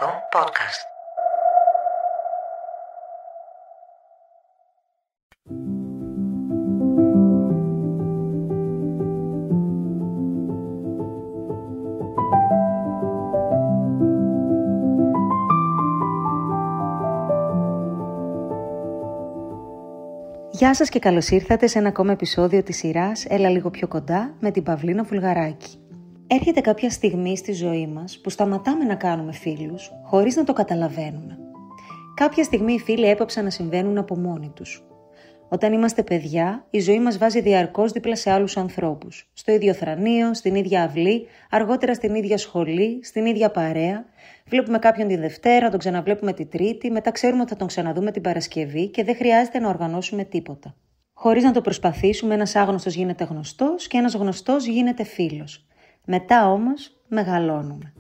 ελληνικό podcast. Γεια σας και καλώς ήρθατε σε ένα ακόμα επεισόδιο της σειράς «Έλα λίγο πιο κοντά» με την Παυλίνα Βουλγαράκη. Έρχεται κάποια στιγμή στη ζωή μας που σταματάμε να κάνουμε φίλους χωρίς να το καταλαβαίνουμε. Κάποια στιγμή οι φίλοι έπαψαν να συμβαίνουν από μόνοι τους. Όταν είμαστε παιδιά, η ζωή μας βάζει διαρκώς δίπλα σε άλλους ανθρώπους. Στο ίδιο θρανείο, στην ίδια αυλή, αργότερα στην ίδια σχολή, στην ίδια παρέα. Βλέπουμε κάποιον τη Δευτέρα, τον ξαναβλέπουμε τη Τρίτη, μετά ξέρουμε ότι θα τον ξαναδούμε την Παρασκευή και δεν χρειάζεται να οργανώσουμε τίποτα. Χωρίς να το προσπαθήσουμε, ένας άγνωστος γίνεται γνωστός και ένας γνωστός γίνεται φίλος. Μετά όμως μεγαλώνουμε.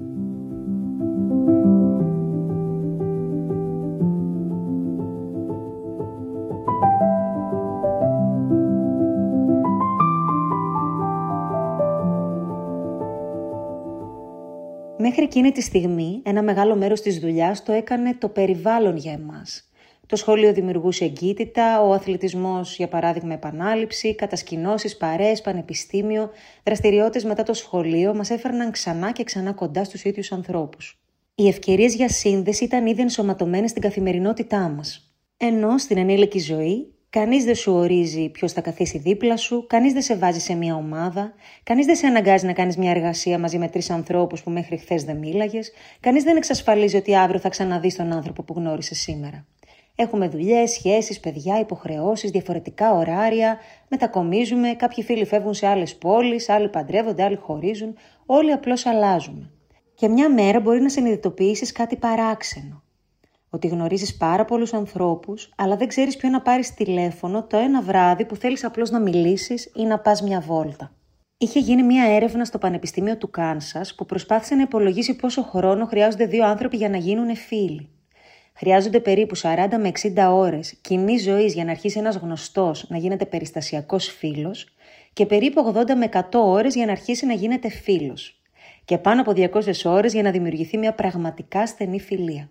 Μέχρι εκείνη τη στιγμή, ένα μεγάλο μέρος της δουλειάς το έκανε το περιβάλλον για εμάς. Το σχολείο δημιουργούσε εγκύτητα, ο αθλητισμός, για παράδειγμα, επανάληψη, κατασκηνώσεις, παρέες, πανεπιστήμιο, δραστηριότητες μετά το σχολείο μας έφερναν ξανά και ξανά κοντά στους ίδιους ανθρώπους. Οι ευκαιρίες για σύνδεση ήταν ήδη ενσωματωμένες στην καθημερινότητά μας. Ενώ στην ενήλικη ζωή, κανείς δεν σου ορίζει ποιος θα καθίσει δίπλα σου, κανείς δεν σε βάζει σε μια ομάδα, κανείς δεν σε αναγκάζει να κάνεις μια εργασία μαζί με 3 ανθρώπους που μέχρι χθες δεν μίλαγες, κανείς δεν εξασφαλίζει ότι αύριο θα ξαναδείς τον άνθρωπο που γνώρισες σήμερα. Έχουμε δουλειές, σχέσεις, παιδιά, υποχρεώσεις, διαφορετικά ωράρια, μετακομίζουμε, κάποιοι φίλοι φεύγουν σε άλλες πόλεις, άλλοι παντρεύονται, άλλοι χωρίζουν, όλοι απλώς αλλάζουμε. Και μια μέρα μπορεί να συνειδητοποιήσεις κάτι παράξενο. Ότι γνωρίζεις πάρα πολλούς ανθρώπους, αλλά δεν ξέρεις ποιο να πάρεις τηλέφωνο το ένα βράδυ που θέλεις απλώς να μιλήσεις ή να πας μια βόλτα. Είχε γίνει μια έρευνα στο Πανεπιστήμιο του Κάνσας που προσπάθησε να υπολογίσει πόσο χρόνο χρειάζονται 2 άνθρωποι για να γίνουν φίλοι. Χρειάζονται περίπου 40 με 60 ώρες κοινής ζωής για να αρχίσει ένας γνωστός να γίνεται περιστασιακός φίλος και περίπου 80 με 100 ώρες για να αρχίσει να γίνεται φίλος. Και πάνω από 200 ώρες για να δημιουργηθεί μια πραγματικά στενή φιλία.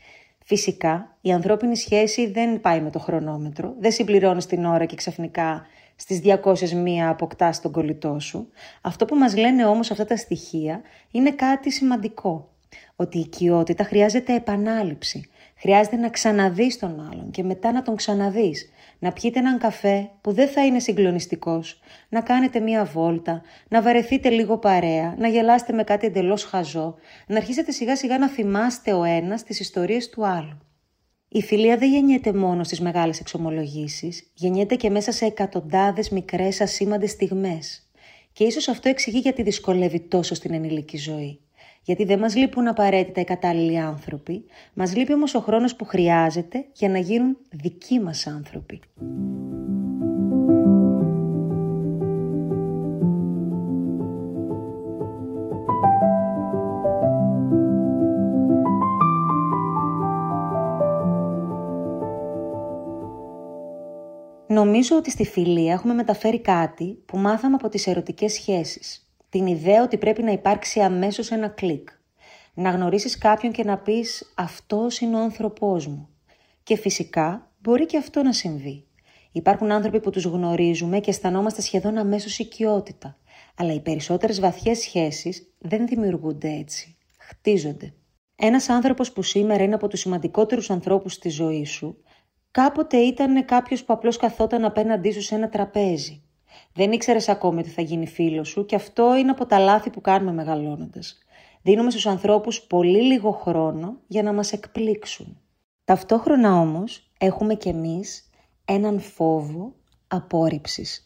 Φυσικά, η ανθρώπινη σχέση δεν πάει με το χρονόμετρο, δεν συμπληρώνεις την ώρα και ξαφνικά στις 201 αποκτάς τον κολλητό σου. Αυτό που μας λένε όμως αυτά τα στοιχεία είναι κάτι σημαντικό. Ότι η οικειότητα χρειάζεται επανάληψη. Χρειάζεται να ξαναδείς τον άλλον και μετά να τον ξαναδείς. Να πιείτε έναν καφέ που δεν θα είναι συγκλονιστικός, να κάνετε μία βόλτα, να βαρεθείτε λίγο παρέα, να γελάσετε με κάτι εντελώς χαζό, να αρχίσετε σιγά σιγά να θυμάστε ο ένας τις ιστορίες του άλλου. Η φιλία δεν γεννιέται μόνο στις μεγάλες εξομολογήσεις, γεννιέται και μέσα σε εκατοντάδες μικρές ασήμαντες στιγμές. Και ίσως αυτό εξηγεί γιατί δυσκολεύει τόσο στην ενήλικη ζωή. Γιατί δεν μας λείπουν απαραίτητα οι κατάλληλοι άνθρωποι, μας λείπει όμως ο χρόνος που χρειάζεται για να γίνουν δικοί μας άνθρωποι. Νομίζω ότι στη φιλία έχουμε μεταφέρει κάτι που μάθαμε από τις ερωτικές σχέσεις. Την ιδέα ότι πρέπει να υπάρξει αμέσως ένα κλικ. Να γνωρίσεις κάποιον και να πεις «αυτός είναι ο άνθρωπός μου». Και φυσικά μπορεί και αυτό να συμβεί. Υπάρχουν άνθρωποι που τους γνωρίζουμε και αισθανόμαστε σχεδόν αμέσως οικειότητα. Αλλά οι περισσότερες βαθιές σχέσεις δεν δημιουργούνται έτσι. Χτίζονται. Ένας άνθρωπος που σήμερα είναι από τους σημαντικότερους ανθρώπους στη ζωή σου, κάποτε ήταν κάποιος που απλώς καθόταν απέναντί σου σε ένα τραπέζι. Δεν ήξερες ακόμη ότι θα γίνει φίλος σου και αυτό είναι από τα λάθη που κάνουμε μεγαλώνοντας. Δίνουμε στους ανθρώπους πολύ λίγο χρόνο για να μας εκπλήξουν. Ταυτόχρονα όμως έχουμε κι εμείς έναν φόβο απόρριψης.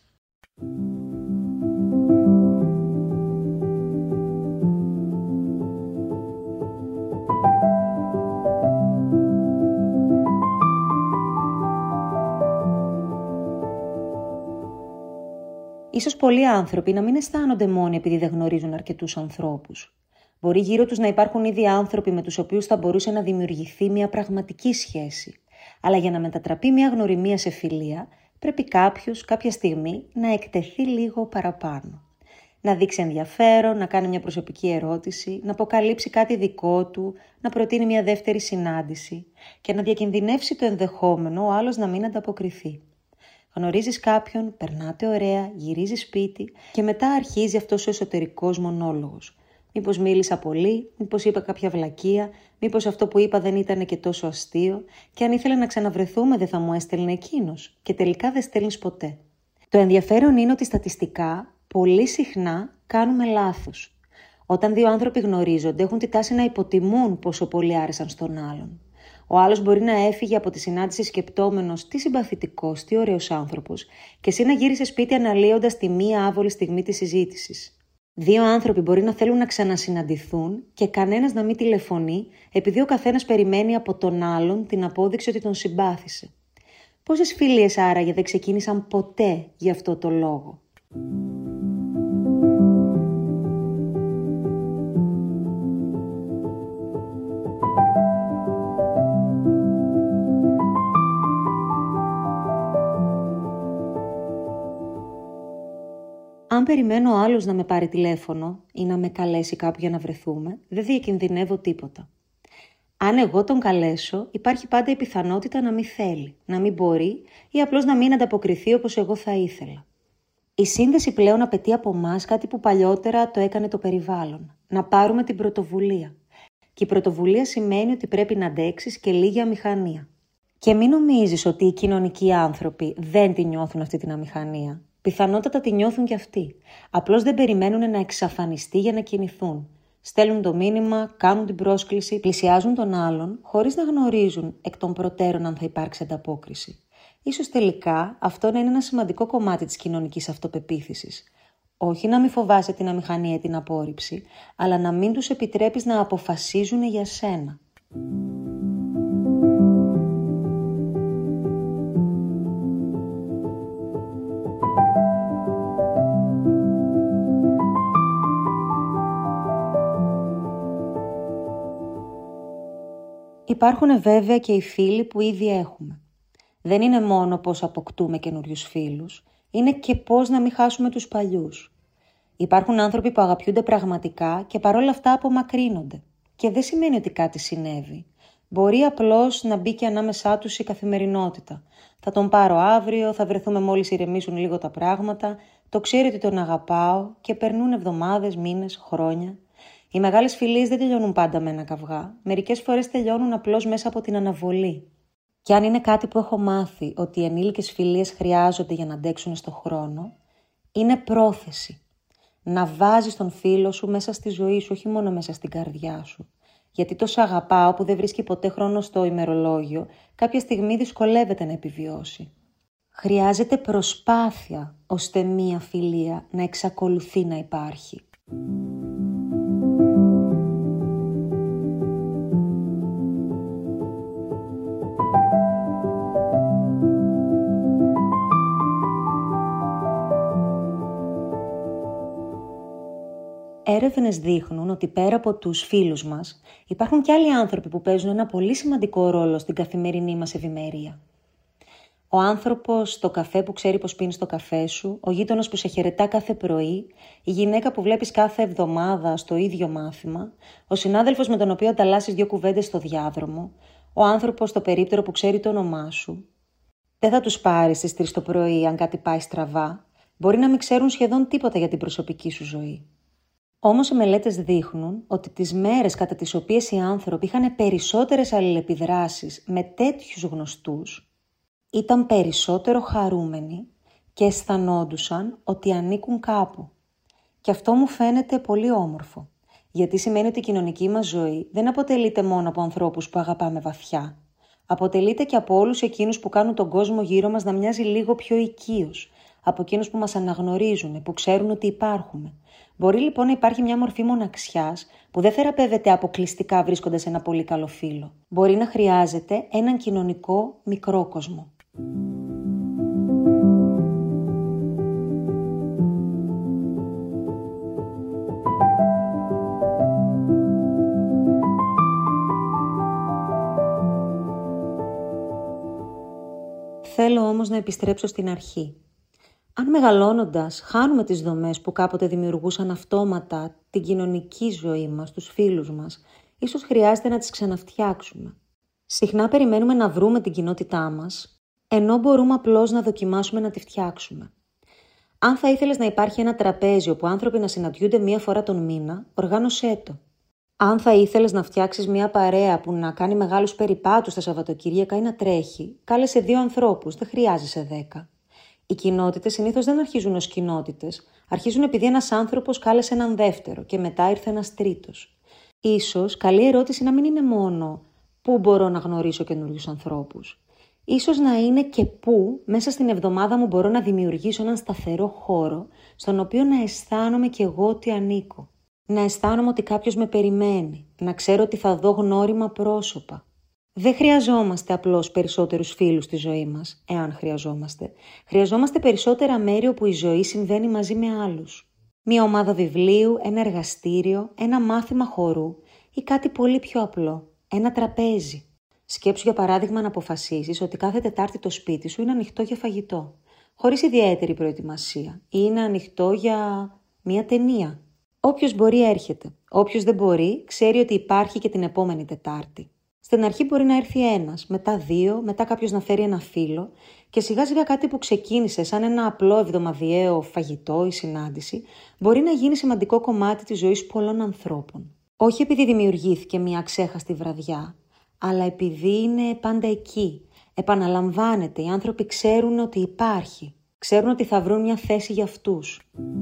Ίσως πολλοί άνθρωποι να μην αισθάνονται μόνοι επειδή δεν γνωρίζουν αρκετούς ανθρώπους. Μπορεί γύρω τους να υπάρχουν ήδη άνθρωποι με τους οποίους θα μπορούσε να δημιουργηθεί μια πραγματική σχέση. Αλλά για να μετατραπεί μια γνωριμία σε φιλία, πρέπει κάποιος κάποια στιγμή να εκτεθεί λίγο παραπάνω. Να δείξει ενδιαφέρον, να κάνει μια προσωπική ερώτηση, να αποκαλύψει κάτι δικό του, να προτείνει μια δεύτερη συνάντηση και να διακινδυνεύσει το ενδεχόμενο ο άλλος να μην ανταποκριθεί. Γνωρίζεις κάποιον, περνάτε ωραία, γυρίζεις σπίτι και μετά αρχίζει αυτός ο εσωτερικός μονόλογος. Μήπως μίλησα πολύ, μήπως είπα κάποια βλακεία, μήπως αυτό που είπα δεν ήταν και τόσο αστείο και αν ήθελα να ξαναβρεθούμε δεν θα μου έστελνε εκείνος και τελικά δεν στέλνεις ποτέ. Το ενδιαφέρον είναι ότι στατιστικά πολύ συχνά κάνουμε λάθος. Όταν δύο άνθρωποι γνωρίζονται έχουν τη τάση να υποτιμούν πόσο πολύ άρεσαν στον άλλον. Ο άλλος μπορεί να έφυγε από τη συνάντηση σκεπτόμενος τι συμπαθητικός, τι ωραίος άνθρωπος και εσύ να γύρισες σπίτι αναλύοντας τη μία άβολη στιγμή της συζήτησης. Δύο άνθρωποι μπορεί να θέλουν να ξανασυναντηθούν και κανένας να μην τηλεφωνεί επειδή ο καθένας περιμένει από τον άλλον την απόδειξη ότι τον συμπάθησε. Πόσες φιλίες άραγε δεν ξεκίνησαν ποτέ γι' αυτό το λόγο? Αν περιμένω ο άλλος να με πάρει τηλέφωνο ή να με καλέσει κάπου για να βρεθούμε, δεν διακινδυνεύω τίποτα. Αν εγώ τον καλέσω, υπάρχει πάντα η πιθανότητα να μην θέλει, να μην μπορεί ή απλώς να μην ανταποκριθεί όπως εγώ θα ήθελα. Η σύνδεση πλέον απαιτεί από εμάς κάτι που παλιότερα το έκανε το περιβάλλον. Να πάρουμε την πρωτοβουλία. Και η πρωτοβουλία σημαίνει ότι πρέπει να αντέξεις και λίγη αμηχανία. Και μην νομίζεις ότι οι κοινωνικοί άνθρωποι δεν τη νιώθουν αυτή την αμηχανία. Πιθανότατα τη νιώθουν κι αυτοί. Απλώς δεν περιμένουν να εξαφανιστεί για να κινηθούν. Στέλνουν το μήνυμα, κάνουν την πρόσκληση, πλησιάζουν τον άλλον, χωρίς να γνωρίζουν εκ των προτέρων αν θα υπάρξει ανταπόκριση. Ίσως τελικά αυτό να είναι ένα σημαντικό κομμάτι της κοινωνικής αυτοπεποίθησης. Όχι να μην φοβάσαι την αμηχανία ή την απόρριψη, αλλά να μην τους επιτρέπεις να αποφασίζουν για σένα. Υπάρχουν βέβαια και οι φίλοι που ήδη έχουμε. Δεν είναι μόνο πώς αποκτούμε καινούριους φίλους, είναι και πώς να μην χάσουμε τους παλιούς. Υπάρχουν άνθρωποι που αγαπιούνται πραγματικά και παρόλα αυτά απομακρύνονται. Και δεν σημαίνει ότι κάτι συνέβη. Μπορεί απλώς να μπει και ανάμεσά τους η καθημερινότητα. Θα τον πάρω αύριο, θα βρεθούμε μόλις ηρεμήσουν λίγο τα πράγματα, το ξέρει ότι τον αγαπάω και περνούν εβδομάδες, μήνες, χρόνια. Οι μεγάλες φιλίες δεν τελειώνουν πάντα με ένα καυγά. Μερικές φορές τελειώνουν απλώς μέσα από την αναβολή. Και αν είναι κάτι που έχω μάθει ότι οι ενήλικες φιλίες χρειάζονται για να αντέξουν στο χρόνο, είναι πρόθεση. Να βάζεις τον φίλο σου μέσα στη ζωή σου, όχι μόνο μέσα στην καρδιά σου. Γιατί το σ' αγαπάω που δεν βρίσκει ποτέ χρόνο στο ημερολόγιο, κάποια στιγμή δυσκολεύεται να επιβιώσει. Χρειάζεται προσπάθεια ώστε μία φιλία να εξακολουθεί να υπάρχει. Έρευνες δείχνουν ότι πέρα από τους φίλους μας, υπάρχουν και άλλοι άνθρωποι που παίζουν ένα πολύ σημαντικό ρόλο στην καθημερινή μας ευημερία. Ο άνθρωπος στο καφέ που ξέρει πως πίνεις το καφέ σου, ο γείτονας που σε χαιρετά κάθε πρωί, η γυναίκα που βλέπεις κάθε εβδομάδα στο ίδιο μάθημα, ο συνάδελφος με τον οποίο ανταλλάσσεις 2 κουβέντες στο διάδρομο, ο άνθρωπος στο περίπτερο που ξέρει το όνομά σου. Δεν θα τους πάρεις στις 3 το πρωί αν κάτι πάει στραβά, μπορεί να μην ξέρουν σχεδόν τίποτα για την προσωπική σου ζωή. Όμως οι μελέτες δείχνουν ότι τις μέρες κατά τις οποίες οι άνθρωποι είχαν περισσότερες αλληλεπιδράσεις με τέτοιους γνωστούς, ήταν περισσότερο χαρούμενοι και αισθανόντουσαν ότι ανήκουν κάπου. Και αυτό μου φαίνεται πολύ όμορφο, γιατί σημαίνει ότι η κοινωνική μας ζωή δεν αποτελείται μόνο από ανθρώπους που αγαπάμε βαθιά. Αποτελείται και από όλους εκείνους που κάνουν τον κόσμο γύρω μας να μοιάζει λίγο πιο οικείος, από εκείνους που μας αναγνωρίζουν, που ξέρουν ότι υπάρχουμε. Μπορεί λοιπόν να υπάρχει μια μορφή μοναξιάς που δεν θεραπεύεται αποκλειστικά βρίσκοντας ένα πολύ καλό φίλο. Μπορεί να χρειάζεται έναν κοινωνικό μικρόκοσμο. Θέλω όμως να επιστρέψω στην αρχή. Αν μεγαλώνοντας χάνουμε τις δομές που κάποτε δημιουργούσαν αυτόματα την κοινωνική ζωή μας, τους φίλους μας, ίσως χρειάζεται να τις ξαναφτιάξουμε. Συχνά περιμένουμε να βρούμε την κοινότητά μας, ενώ μπορούμε απλώς να δοκιμάσουμε να τη φτιάξουμε. Αν θα ήθελες να υπάρχει ένα τραπέζι όπου άνθρωποι να συναντιούνται μία φορά τον μήνα, οργάνωσέ το. Αν θα ήθελες να φτιάξεις μία παρέα που να κάνει μεγάλους περιπάτους τα Σαββατοκύριακα ή να τρέχει, κάλεσε 2 ανθρώπους, δεν χρειάζεσαι 10. Οι κοινότητες συνήθως δεν αρχίζουν ως κοινότητες. Αρχίζουν επειδή ένας άνθρωπος κάλεσε έναν δεύτερο και μετά ήρθε ένας τρίτος. Ίσως καλή ερώτηση να μην είναι μόνο πού μπορώ να γνωρίσω καινούριους ανθρώπους. Ίσως να είναι και πού μέσα στην εβδομάδα μου μπορώ να δημιουργήσω έναν σταθερό χώρο στον οποίο να αισθάνομαι κι εγώ ότι ανήκω. Να αισθάνομαι ότι κάποιος με περιμένει, να ξέρω ότι θα δω γνώριμα πρόσωπα. Δεν χρειαζόμαστε απλώς περισσότερους φίλους στη ζωή μας, εάν χρειαζόμαστε. Χρειαζόμαστε περισσότερα μέρη όπου η ζωή συμβαίνει μαζί με άλλους. Μια ομάδα βιβλίου, ένα εργαστήριο, ένα μάθημα χορού ή κάτι πολύ πιο απλό, ένα τραπέζι. Σκέψου για παράδειγμα να αποφασίσεις ότι κάθε Τετάρτη το σπίτι σου είναι ανοιχτό για φαγητό, χωρίς ιδιαίτερη προετοιμασία, ή είναι ανοιχτό για μια ταινία. Όποιος μπορεί έρχεται. Όποιος δεν μπορεί, ξέρει ότι υπάρχει και την επόμενη Τετάρτη. Στην αρχή μπορεί να έρθει ένας, μετά 2, μετά κάποιος να φέρει ένα φίλο και σιγά σιγά κάτι που ξεκίνησε σαν ένα απλό εβδομαδιαίο φαγητό ή συνάντηση μπορεί να γίνει σημαντικό κομμάτι της ζωής πολλών ανθρώπων. Όχι επειδή δημιουργήθηκε μια αξέχαστη βραδιά, αλλά επειδή είναι πάντα εκεί. Επαναλαμβάνεται, οι άνθρωποι ξέρουν ότι υπάρχει, ξέρουν ότι θα βρουν μια θέση για αυτούς.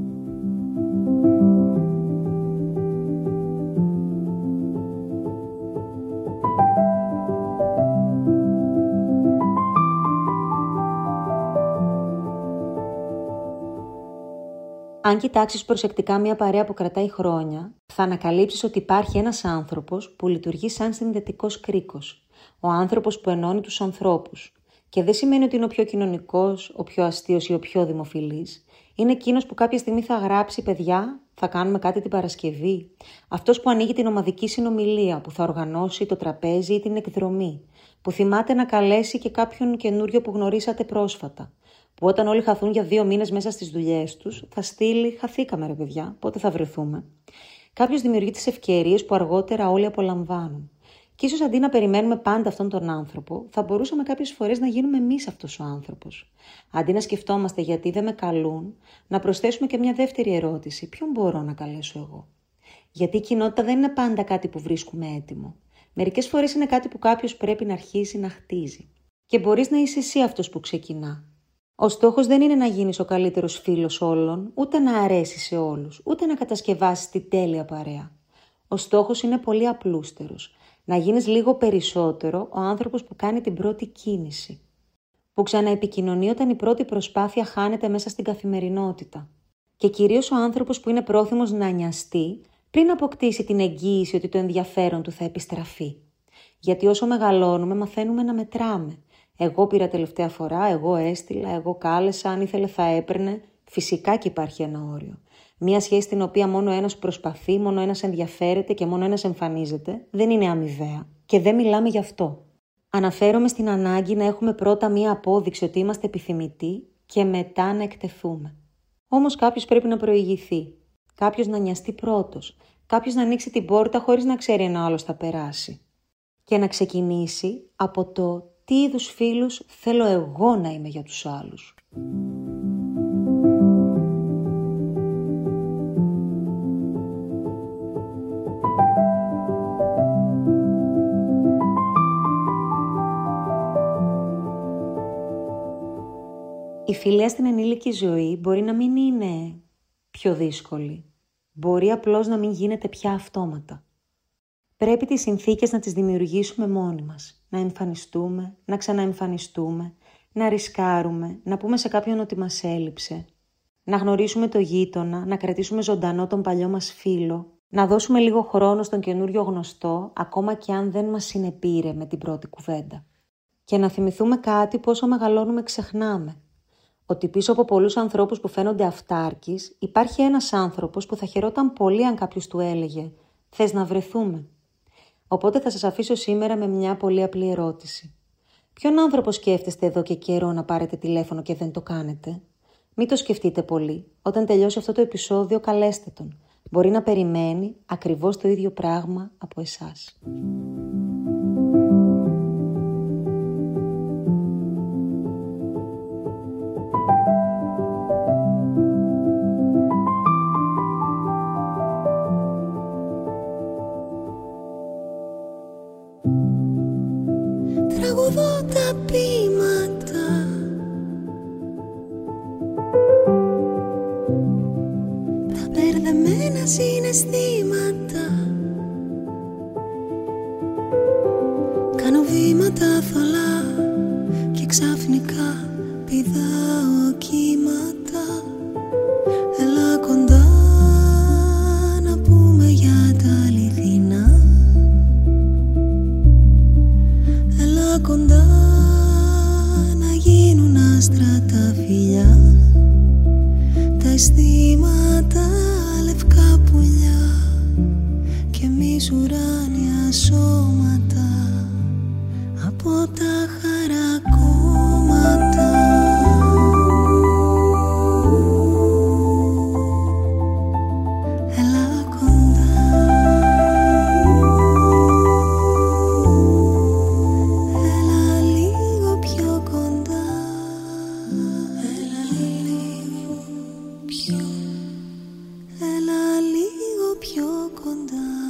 Αν κοιτάξεις προσεκτικά μια παρέα που κρατάει χρόνια, θα ανακαλύψεις ότι υπάρχει ένας άνθρωπος που λειτουργεί σαν συνδετικός κρίκος. Ο άνθρωπος που ενώνει τους ανθρώπους. Και δεν σημαίνει ότι είναι ο πιο κοινωνικός, ο πιο αστείος ή ο πιο δημοφιλής. Είναι εκείνος που κάποια στιγμή θα γράψει «Παιδιά, θα κάνουμε κάτι την Παρασκευή». Αυτός που ανοίγει την ομαδική συνομιλία, που θα οργανώσει το τραπέζι ή την εκδρομή. Που θυμάται να καλέσει και κάποιον καινούριο που γνωρίσατε πρόσφατα. Που όταν όλοι χαθούν για 2 μήνες μέσα στις δουλειές τους, θα στείλει «Χαθήκαμε ρε παιδιά, πότε θα βρεθούμε». Κάποιος δημιουργεί τις ευκαιρίες που αργότερα όλοι απολαμβάνουν. Και ίσως αντί να περιμένουμε πάντα αυτόν τον άνθρωπο, θα μπορούσαμε κάποιες φορές να γίνουμε εμείς αυτός ο άνθρωπος. Αντί να σκεφτόμαστε γιατί δεν με καλούν, να προσθέσουμε και μια δεύτερη ερώτηση: ποιον μπορώ να καλέσω εγώ? Γιατί η κοινότητα δεν είναι πάντα κάτι που βρίσκουμε έτοιμο. Μερικές φορές είναι κάτι που κάποιος πρέπει να αρχίσει να χτίζει. Και μπορείς να είσαι εσύ αυτός που ξεκινά. Ο στόχος δεν είναι να γίνεις ο καλύτερος φίλος όλων, ούτε να αρέσεις σε όλους, ούτε να κατασκευάσεις τη τέλεια παρέα. Ο στόχος είναι πολύ απλούστερος. Να γίνεις λίγο περισσότερο ο άνθρωπος που κάνει την πρώτη κίνηση. Που ξαναεπικοινωνεί όταν η πρώτη προσπάθεια χάνεται μέσα στην καθημερινότητα. Και κυρίως ο άνθρωπος που είναι πρόθυμος να νοιαστεί πριν αποκτήσει την εγγύηση ότι το ενδιαφέρον του θα επιστραφεί. Γιατί όσο μεγαλώνουμε μαθαίνουμε να μετράμε. Εγώ πήρα τελευταία φορά, εγώ έστειλα, εγώ κάλεσα, αν ήθελε θα έπαιρνε. Φυσικά και υπάρχει ένα όριο. Μια σχέση στην οποία μόνο ένας προσπαθεί, μόνο ένας ενδιαφέρεται και μόνο ένας εμφανίζεται, δεν είναι αμοιβαία. Και δεν μιλάμε γι' αυτό. Αναφέρομαι στην ανάγκη να έχουμε πρώτα μία απόδειξη ότι είμαστε επιθυμητοί και μετά να εκτεθούμε. Όμως κάποιος πρέπει να προηγηθεί. Κάποιος να νοιαστεί πρώτος. Κάποιος να ανοίξει την πόρτα χωρίς να ξέρει αν ο άλλος θα περάσει. Και να ξεκινήσει από το τι είδους φίλους θέλω εγώ να είμαι για τους άλλους. Η φιλία στην ενήλικη ζωή μπορεί να μην είναι πιο δύσκολη. Μπορεί απλώς να μην γίνεται πια αυτόματα. Πρέπει τις συνθήκες να τις δημιουργήσουμε μόνοι μας. Να εμφανιστούμε, να ξαναεμφανιστούμε, να ρισκάρουμε, να πούμε σε κάποιον ότι μας έλειψε. Να γνωρίσουμε το γείτονα, να κρατήσουμε ζωντανό τον παλιό μας φίλο. Να δώσουμε λίγο χρόνο στον καινούριο γνωστό, ακόμα και αν δεν μας συνεπήρε με την πρώτη κουβέντα. Και να θυμηθούμε κάτι που όσο μεγαλώνουμε ξεχνάμε. Ότι πίσω από πολλούς ανθρώπους που φαίνονται αυτάρκης, υπάρχει ένας άνθρωπος που θα χαιρόταν πολύ αν κάποιος του έλεγε «Θες να βρεθούμε?» Οπότε θα σας αφήσω σήμερα με μια πολύ απλή ερώτηση. Ποιον άνθρωπο σκέφτεστε εδώ και καιρό να πάρετε τηλέφωνο και δεν το κάνετε? Μην το σκεφτείτε πολύ. Όταν τελειώσει αυτό το επεισόδιο, καλέστε τον. Μπορεί να περιμένει ακριβώς το ίδιο πράγμα από εσάς. Τραγουδώ τα ποίηματα, τα μπερδεμένα συναισθήματα. Κάνω βήματα θολά και ξαφνικά πηδάω κύματα. Έλα κοντά να πούμε για τα αληθινά. Έλα κοντά να γίνουν άστρα τα φιλιά. Τα αισθήματα λευκά πουλιά και εμείς ουράνια σώματα από τα χαρακόμματα. Έλα κοντά, έλα λίγο πιο κοντά, έλα λίγο πιο, έλα λίγο πιο κοντά.